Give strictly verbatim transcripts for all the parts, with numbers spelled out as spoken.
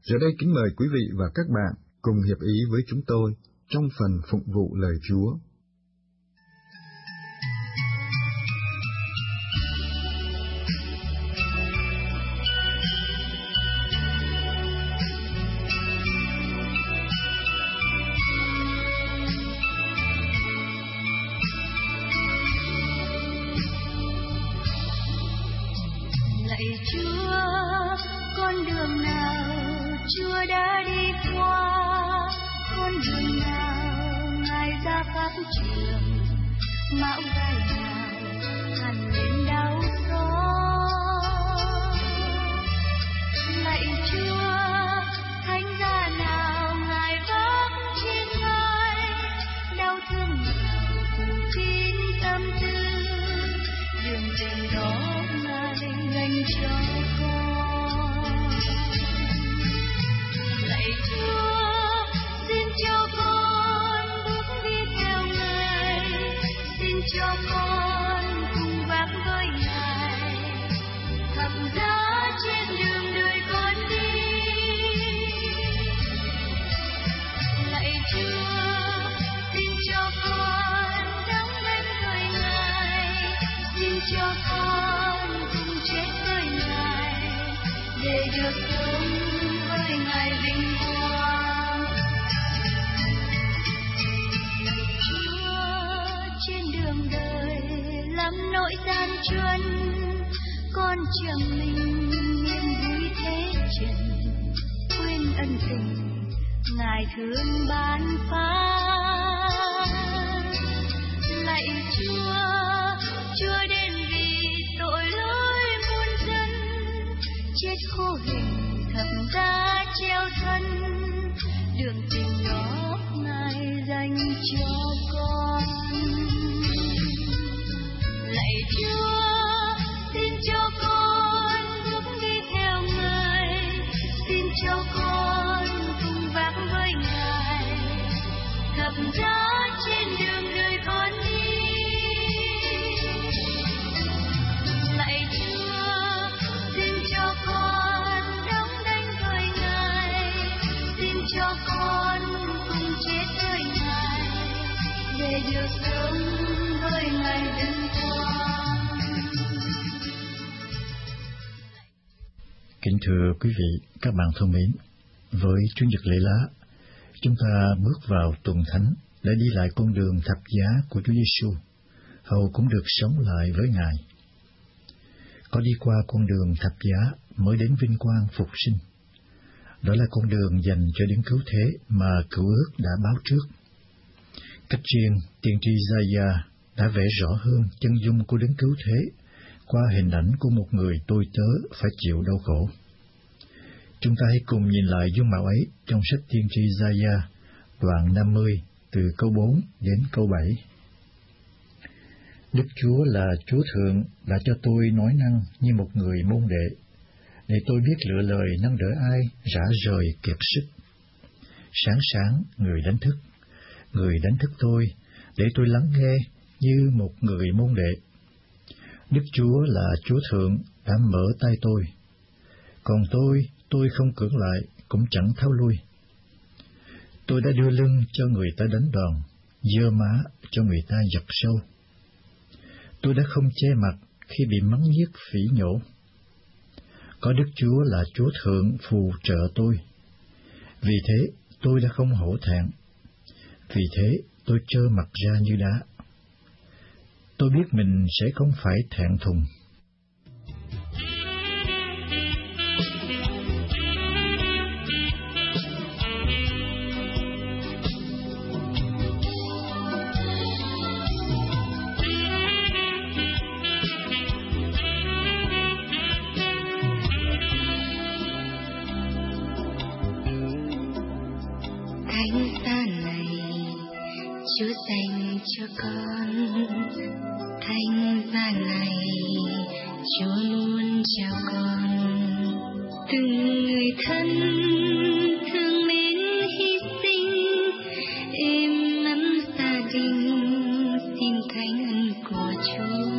Giờ đây kính mời quý vị và các bạn cùng hiệp ý với chúng tôi trong phần phụng vụ lời Chúa. Lạy Chúa, con đường nào Chúa đã đi qua, con đường nào Ngài ra pháp trường, mão gai nào hằn lên đau xót. Lạy Chúa, thánh giá nào Ngài vác trên vai, đau thương nào cùng chín tâm tư, đường tình đó Ngài dành cho con. Lạy Chúa, xin cho con bước đi theo Ngài, xin cho con cùng vác với Ngài thập giá trên đường đời con đi. Lạy Chúa, xin cho con đóng đinh với Ngài, xin cho con cùng chết với Ngài để được sống với Ngài vinh quang. Chúa, trên đường đời lắm nỗi gian truân, con chẳng mình niềm vui thế trần, quên ân tình Ngài thương ban phát. Lạy Chúa, Chúa đến vì tội lỗi muôn dân, chết khô hình thập giá treo thân, đường tình đó Ngài dành cho con. Lạy Chúa, xin cho con bước đi theo Ngài, xin cho con cùng vác với Ngài thập giá trên đường đời con đi. Lạy Chúa, xin cho con đóng đinh với Ngài, xin cho con cùng chết với Ngài để được sống với Ngài vinh quang. Kính thưa quý vị, các bạn thân mến, với Chủ nhật lễ lá, chúng ta bước vào tuần thánh để đi lại con đường thập giá của Chúa Giêsu, hầu cũng được sống lại với Ngài. Có đi qua con đường thập giá mới đến vinh quang phục sinh. Đó là con đường dành cho đấng cứu thế mà Cựu Ước đã báo trước. Cách riêng, tiên tri Gia-gia đã vẽ rõ hơn chân dung của đấng cứu thế qua hình ảnh của một người tôi tớ phải chịu đau khổ. Chúng ta hãy cùng nhìn lại dung mạo ấy trong sách tiên tri Gia-gia, đoạn năm mươi, từ câu bốn đến câu bảy. Đức Chúa là Chúa Thượng đã cho tôi nói năng như một người môn đệ, để tôi biết lựa lời nâng đỡ ai rã rời kiệt sức. Sáng sáng người đánh thức, người đánh thức tôi, để tôi lắng nghe như một người môn đệ. Đức Chúa là Chúa Thượng đã mở tay tôi, còn tôi, tôi không cưỡng lại, cũng chẳng tháo lui. Tôi đã đưa lưng cho người ta đánh đòn, giơ má cho người ta giật sâu. Tôi đã không che mặt khi bị mắng nhiếc phỉ nhổ. Có Đức Chúa là Chúa Thượng phù trợ tôi. Vì thế tôi đã không hổ thẹn. Vì thế tôi trơ mặt ra như đá. Tôi biết mình sẽ không phải thẹn thùng. Chúa dành cho con thánh giá này, Chúa luôn chào con. Từng người thân thương mến hy sinh, êm ấm gia đình, xin thánh ân của Chúa.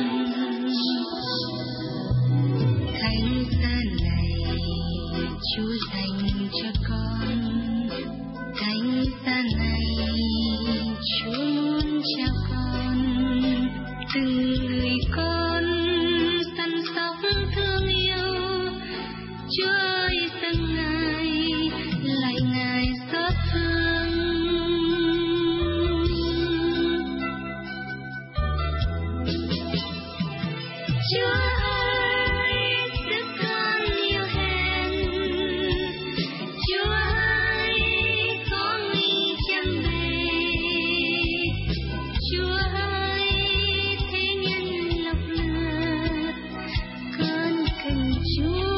Thánh giá này Chúa dành cho con. Cánh xa này Chúa muốn trao con, từng người con săn sóc thương yêu. Chúa ơi dâng Ngài, lại Ngài xót thương. Chúa ơi giúp con nhiều hèn, Chúa ơi có nguy chẳng về, Chúa ơi thế nhân lọc lừa, con cần Chúa.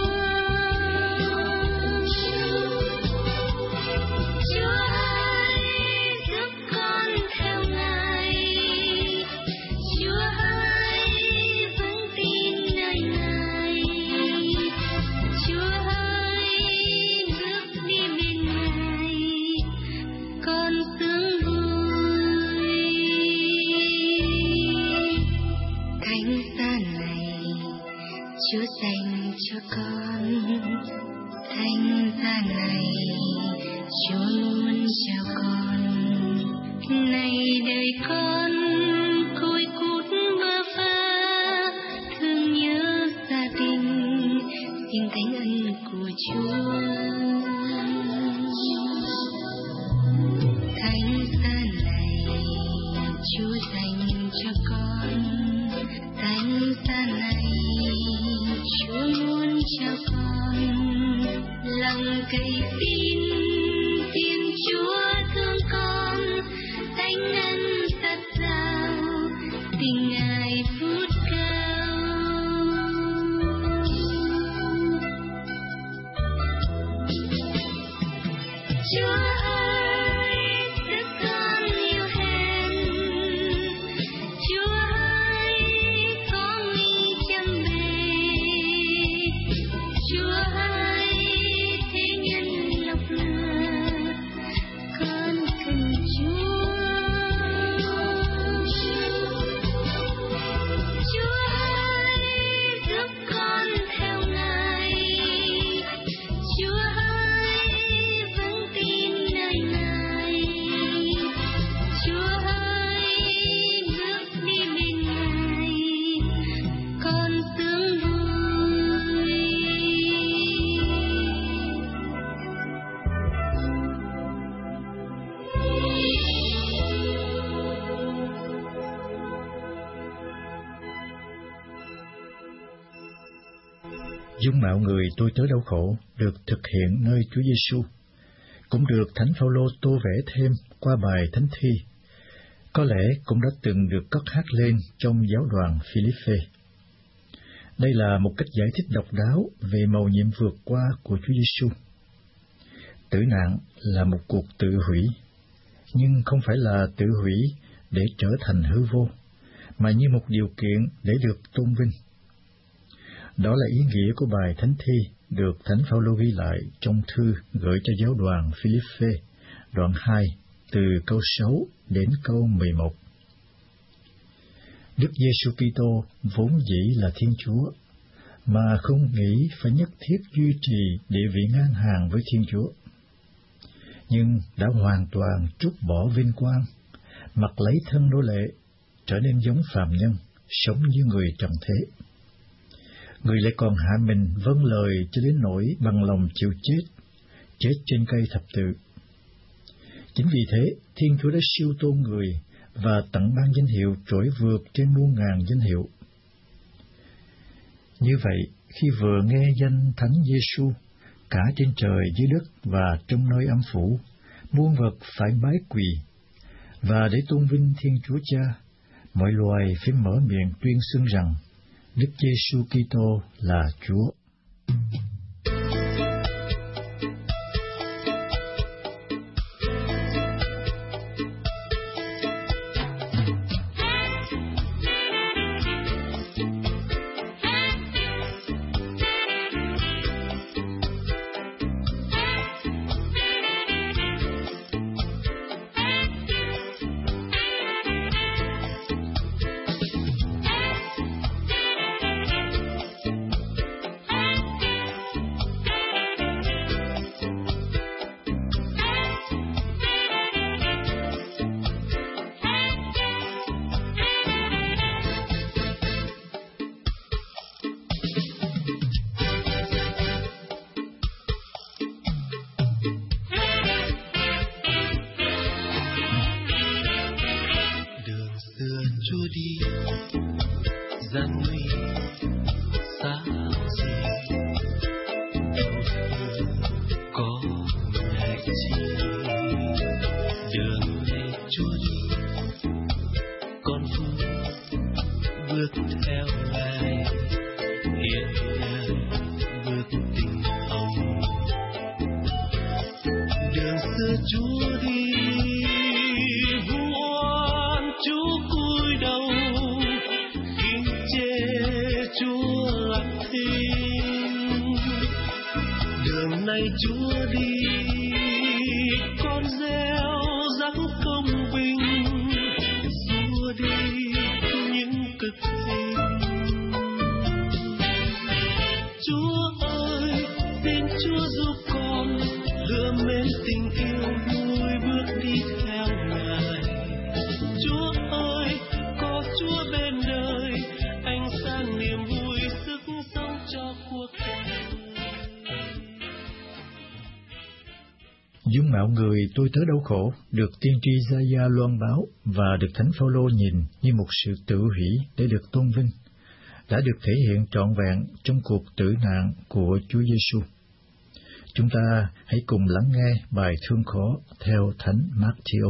Chúa ơi giúp con theo Ngài, Chúa ơi vững tin nơi Ngài, Chúa ơi bước đi bên Ngài, con sướng vui. Cánh xa này Chúa dành cho con, cánh xa này Chúa muốn chào con. Này đời con côi cút bơ vơ, thương nhớ gia đình, xin thánh ân của Chúa. Cánh xa này Chúa dành cho con, cánh xa này Chúa muốn chào con. Lòng cậy tin Thiên Chúa thương con, thánh ân thật giàu, tình Ngài phút cao. Chúa ơi giúp con nhiều hèn, Chúa ơi có nguy chẳng về, Chúa ơi thế nhân lọc lừa, con cần Chúa. Chúa ơi giúp con theo Ngài, Chúa ơi vững tin nơi Ngài, Chúa ơi bước đi bên Ngài, con sướng vui. Dung mạo người tôi tớ đau khổ được thực hiện nơi Chúa Giêsu, cũng được Thánh Phaolô tô vẽ thêm qua bài thánh thi, có lẽ cũng đã từng được cất hát lên trong giáo đoàn Philippe. Đây là một cách giải thích độc đáo về mầu nhiệm vượt qua của Chúa Giêsu. Tử nạn là một cuộc tự hủy, nhưng không phải là tự hủy để trở thành hư vô, mà như một điều kiện để được tôn vinh. Đó là ý nghĩa của bài thánh thi được Thánh Phaolô ghi lại trong thư gửi cho giáo đoàn Philippe, đoạn hai, từ câu sáu đến câu mười một. Đức Giêsu Kitô vốn dĩ là Thiên Chúa, mà không nghĩ phải nhất thiết duy trì địa vị ngang hàng với Thiên Chúa, nhưng đã hoàn toàn trút bỏ vinh quang, mặc lấy thân nô lệ, trở nên giống phàm nhân, sống như người trần thế. Người lại còn hạ mình vâng lời cho đến nỗi bằng lòng chịu chết, chết trên cây thập tự. Chính vì thế, Thiên Chúa đã siêu tôn người và tặng ban danh hiệu trỗi vượt trên muôn ngàn danh hiệu. Như vậy, khi vừa nghe danh Thánh Giêsu, cả trên trời dưới đất và trong nơi âm phủ, muôn vật phải bái quỳ, và để tôn vinh Thiên Chúa Cha, mọi loài phải mở miệng tuyên xưng rằng Đức Giêsu Kitô là Chúa. Chúa đi, vu oan Chúa cúi đầu, kính chê Chúa lặng thinh. Đường này Chúa đi, con gieo rắc công bình, xua đi những cực hình. Chúa ơi, xin Chúa giúp con lựa mến tình yêu vui bước đi theo Ngài. Chúa ơi, có Chúa bên đời, ánh sáng niềm vui sức sống cho cuộc đời. Dung mạo người tôi tớ đau khổ được tiên tri Gia-gia loan báo và được Thánh Phaolô nhìn như một sự tự hủy để được tôn vinh, đã được thể hiện trọn vẹn trong cuộc tử nạn của Chúa Giêsu. Chúng ta hãy cùng lắng nghe bài thương khó theo Thánh Mát-thi-ô.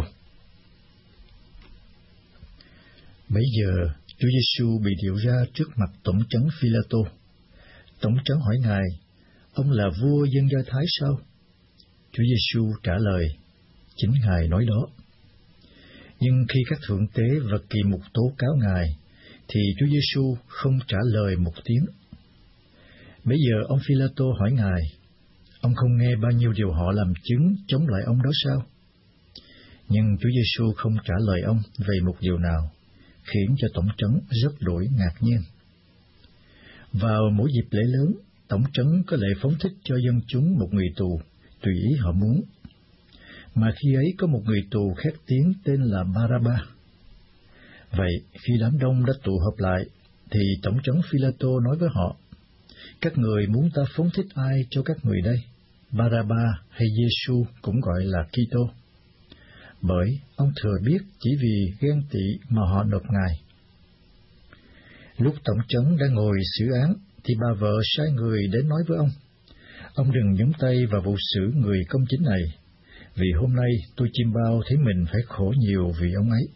Bấy giờ, Chúa Giêsu bị điệu ra trước mặt tổng trấn Phi-la-tô. Tổng trấn hỏi Ngài, ông là vua dân Do Thái sao? Chúa Giêsu trả lời, chính Ngài nói đó. Nhưng khi các thượng tế và kỳ mục tố cáo Ngài, thì Chúa Giêsu không trả lời một tiếng. Bây giờ ông Phi-la-tô hỏi Ngài, ông không nghe bao nhiêu điều họ làm chứng chống lại ông đó sao? Nhưng Chúa Giêsu không trả lời ông về một điều nào, khiến cho tổng trấn rất đổi ngạc nhiên. Vào mỗi dịp lễ lớn, tổng trấn có lệ phóng thích cho dân chúng một người tù, tùy ý họ muốn. Mà khi ấy có một người tù khét tiếng tên là Ba-ra-ba. Vậy khi đám đông đã tụ họp lại, thì tổng trấn Phi-la-tô nói với họ, các người muốn ta phóng thích ai cho các người đây, Ba-ra-ba hay Giê-xu cũng gọi là Ki-tô? Bởi ông thừa biết chỉ vì ghen tị mà họ nộp Ngài. Lúc tổng trấn đang ngồi xử án, thì bà vợ sai người đến nói với ông, ông đừng nhúng tay vào vụ xử người công chính này, vì hôm nay tôi chiêm bao thấy mình phải khổ nhiều vì ông ấy.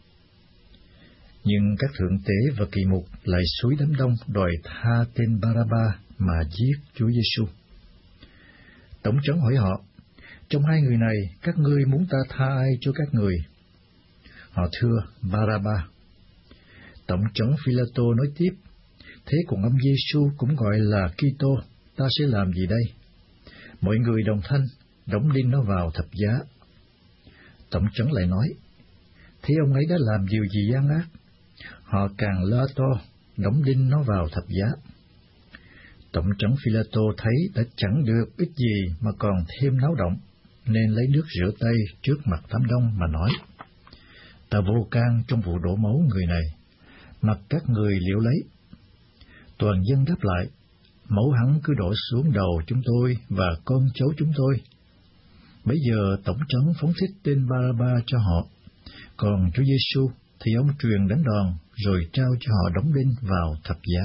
Nhưng các thượng tế và kỳ mục lại xúi đám đông đòi tha tên Ba-ra-ba mà giết Chúa Giêsu. Tổng trấn hỏi họ, trong hai người này, các ngươi muốn ta tha ai cho các người? Họ thưa Ba-ra-ba. Tổng trấn Phi-la-tô nói tiếp, thế còn ông Giêsu cũng gọi là Ki-tô, ta sẽ làm gì đây? Mọi người đồng thanh, đóng đinh nó vào thập giá. Tổng trấn lại nói, thế ông ấy đã làm điều gì gian ác? Họ càng la to, đóng đinh nó vào thập giá. Tổng trấn Phi-la-tô thấy đã chẳng được ích gì mà còn thêm náo động, nên lấy nước rửa tay trước mặt đám đông mà nói, ta vô can trong vụ đổ máu người này, mặc các người liệu lấy. Toàn dân đáp lại, máu hắn cứ đổ xuống đầu chúng tôi và con cháu chúng tôi. Bây giờ tổng trấn phóng thích tên Ba-ra-ba cho họ, còn Chúa Giêsu thì ông truyền đánh đòn rồi trao cho họ đóng đinh vào thập giá.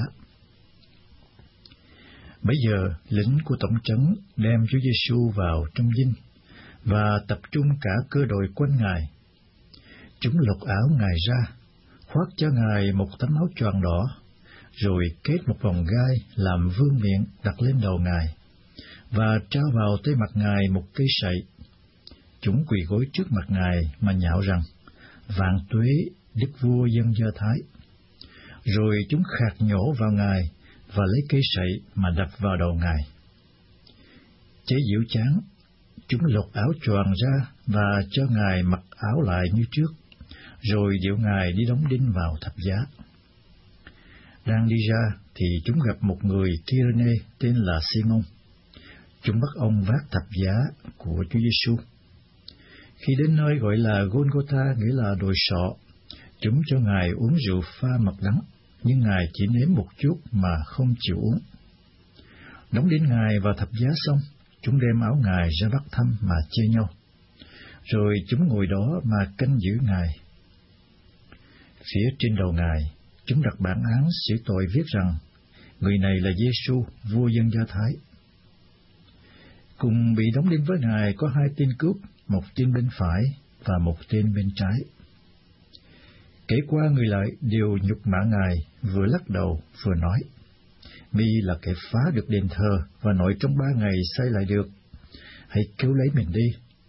Bây giờ lính của tổng trấn đem Chúa Giêsu vào trong dinh và tập trung cả cơ đội quanh Ngài. Chúng lột áo Ngài ra, khoác cho Ngài một tấm áo choàng đỏ, rồi kết một vòng gai làm vương miện đặt lên đầu Ngài, và trao vào tới mặt Ngài một cây sậy. Chúng quỳ gối trước mặt Ngài mà nhạo rằng, vạn tuế đức vua dân Do Thái. Rồi chúng khạc nhổ vào Ngài và lấy cây sậy mà đập vào đầu Ngài. Chế giễu chán, chúng lột áo choàng ra và cho Ngài mặc áo lại như trước, rồi điệu Ngài đi đóng đinh vào thập giá. Đang đi ra thì chúng gặp một người Kyrene tên là Simon. Chúng bắt ông vác thập giá của Chúa Giêsu. Khi đến nơi gọi là Golgotha, nghĩa là đồi sọ, chúng cho Ngài uống rượu pha mật đắng, nhưng Ngài chỉ nếm một chút mà không chịu uống. Đóng đinh Ngài vào thập giá xong, chúng đem áo Ngài ra bắt thăm mà chê nhau. Rồi chúng ngồi đó mà canh giữ Ngài. Phía trên đầu Ngài, chúng đặt bản án xử tội viết rằng, người này là Giêsu, vua dân Do Thái. Cùng bị đóng đinh với Ngài có hai tên cướp, một tên bên phải và một tên bên trái. Kể qua người lại đều nhục mạ Ngài, vừa lắc đầu vừa nói, mi là kẻ phá được đền thờ và nội trong ba ngày xây lại được, hãy cứu lấy mình đi.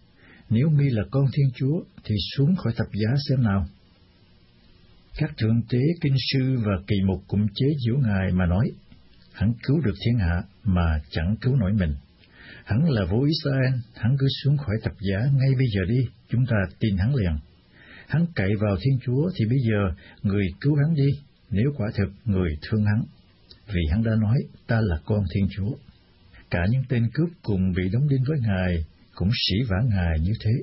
Nếu mi là con Thiên Chúa, thì xuống khỏi thập giá xem nào. Các thượng tế, kinh sư và kỳ mục cũng chế giễu Ngài mà nói, hắn cứu được thiên hạ mà chẳng cứu nổi mình. Hắn là vua Israel, hắn cứ xuống khỏi thập giá ngay bây giờ đi, chúng ta tin hắn liền. Hắn cậy vào Thiên Chúa thì bây giờ người cứu hắn đi, nếu quả thực người thương hắn, vì hắn đã nói ta là con Thiên Chúa. Cả những tên cướp cùng bị đóng đinh với Ngài cũng sỉ vả Ngài như thế.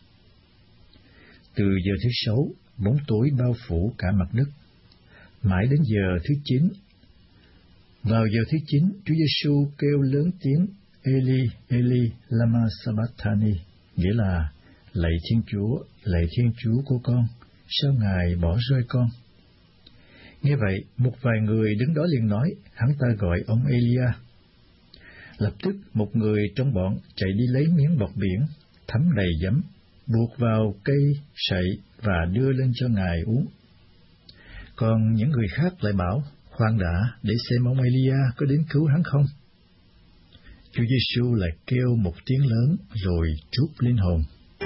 Từ giờ thứ sáu, bóng tối bao phủ cả mặt đất. Mãi đến giờ thứ chín. Vào giờ thứ chín, Chúa Giêsu kêu lớn tiếng Eli, Eli, lama sabachthani, nghĩa là lạy Thiên Chúa, lạy Thiên Chúa của con, sao Ngài bỏ rơi con? Nghe vậy, một vài người đứng đó liền nói, hắn ta gọi ông Elia. Lập tức một người trong bọn chạy đi lấy miếng bọt biển, thấm đầy giấm, buộc vào cây sậy và đưa lên cho Ngài uống. Còn những người khác lại bảo, khoan đã, để xem ông Elia có đến cứu hắn không. Chúa Giêsu lại kêu một tiếng lớn rồi trút linh hồn.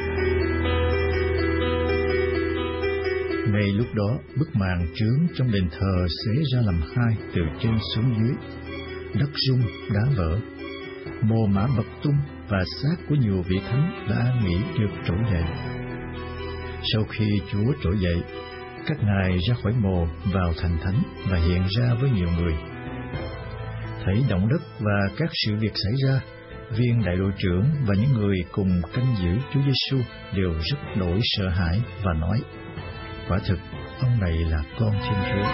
Ngay lúc đó, bức màn trướng trong đền thờ xé ra làm hai từ trên xuống dưới, đất rung, đá vỡ, mồ mả bật tung và xác của nhiều vị thánh đã an nghỉ được trỗi dậy. Sau khi Chúa trỗi dậy, các ngài ra khỏi mồ vào thành thánh và hiện ra với nhiều người. Thấy động đất và các sự việc xảy ra, viên đại đội trưởng và những người cùng canh giữ Chúa Giêsu đều rất đổi sợ hãi và nói, quả thực ông này là con Thiên Chúa.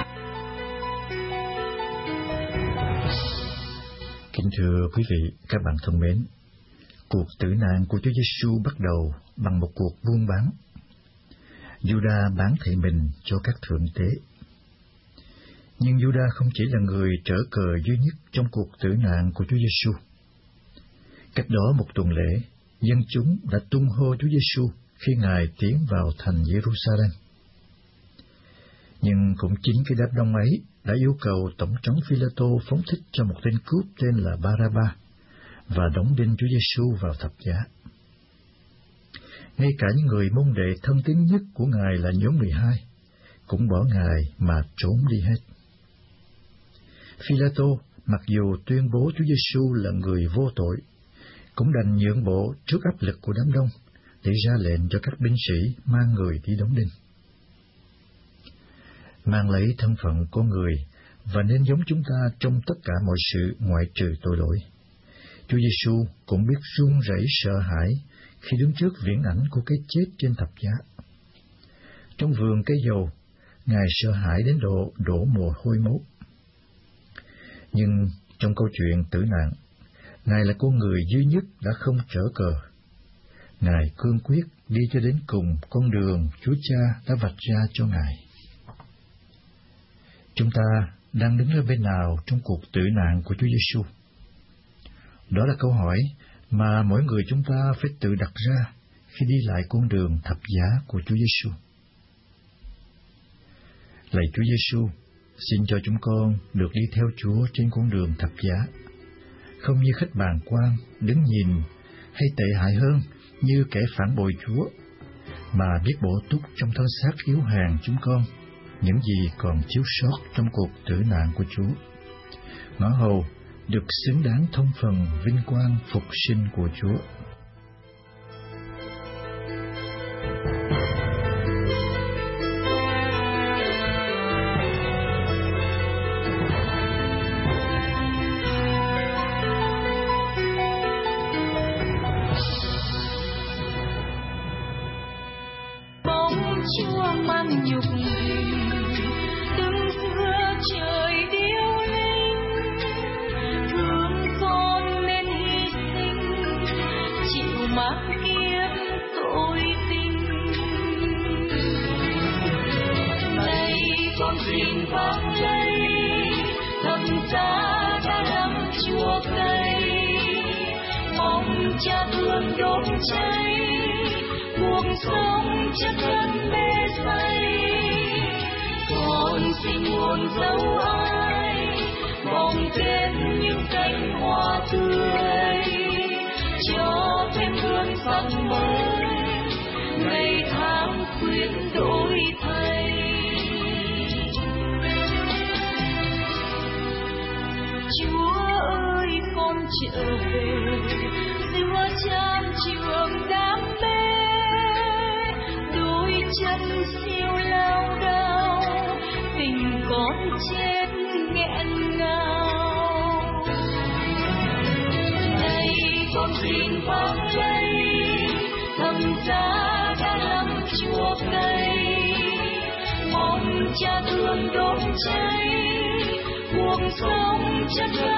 Kính thưa quý vị, các bạn thân mến, cuộc tử nạn của Chúa Giêsu bắt đầu bằng một cuộc buôn bán. Giuđa bán thầy mình cho các thượng tế. Nhưng Giuđa không chỉ là người trở cờ duy nhất trong cuộc tử nạn của Chúa Giêsu. Cách đó một tuần lễ, dân chúng đã tung hô Chúa Giêsu khi Ngài tiến vào thành Jerusalem. Nhưng cũng chính cái đám đông ấy đã yêu cầu tổng trấn Phi-lê-tô phóng thích cho một tên cướp tên là Ba-ra-ba và đóng đinh Chúa Giêsu vào thập giá. Ngay cả những người môn đệ thân tín nhất của Ngài là nhóm mười hai cũng bỏ Ngài mà trốn đi hết. Phi-lê-tô mặc dù tuyên bố Chúa Giêsu là người vô tội, cũng đành nhượng bộ trước áp lực của đám đông để ra lệnh cho các binh sĩ mang người đi đóng đinh. Mang lấy thân phận con người và nên giống chúng ta trong tất cả mọi sự ngoại trừ tội lỗi, Chúa Giêsu cũng biết run rẩy sợ hãi khi đứng trước viễn ảnh của cái chết trên thập giá. Trong vườn cây dầu, Ngài sợ hãi đến độ đổ mồ hôi máu. Nhưng trong câu chuyện tử nạn, Ngài là con người duy nhất đã không trở cờ. Ngài cương quyết đi cho đến cùng con đường Chúa Cha đã vạch ra cho Ngài. Chúng ta đang đứng ở bên nào trong cuộc tử nạn của Chúa Giêsu? Đó là câu hỏi mà mỗi người chúng ta phải tự đặt ra khi đi lại con đường thập giá của Chúa Giêsu. Lạy Chúa Giêsu, xin cho chúng con được đi theo Chúa trên con đường thập giá, không như khách bàng quan đứng nhìn, hay tệ hại hơn như kẻ phản bội Chúa, mà biết bổ túc trong thân xác yếu hèn chúng con những gì còn thiếu sót trong cuộc tử nạn của Chúa, ngõ hầu được xứng đáng thông phần vinh quang phục sinh của Chúa. Bóng Chúa mang nhục hình, từng giữa trời điêu linh, thương con nên hy sinh, chịu mang kiếp tội tình. Này con xin vang lây, thầm giá đã lắm Chúa cây, mong Cha thương đốt cháy cuộc sống chất thân mê say. Con xin muôn dấu ai bồng thêm những cánh hoa tươi, cho thêm hương sắc mới vang lây, thầm giá đã lắm chua cay, mong cha thương đốt cháy cuộc sống chất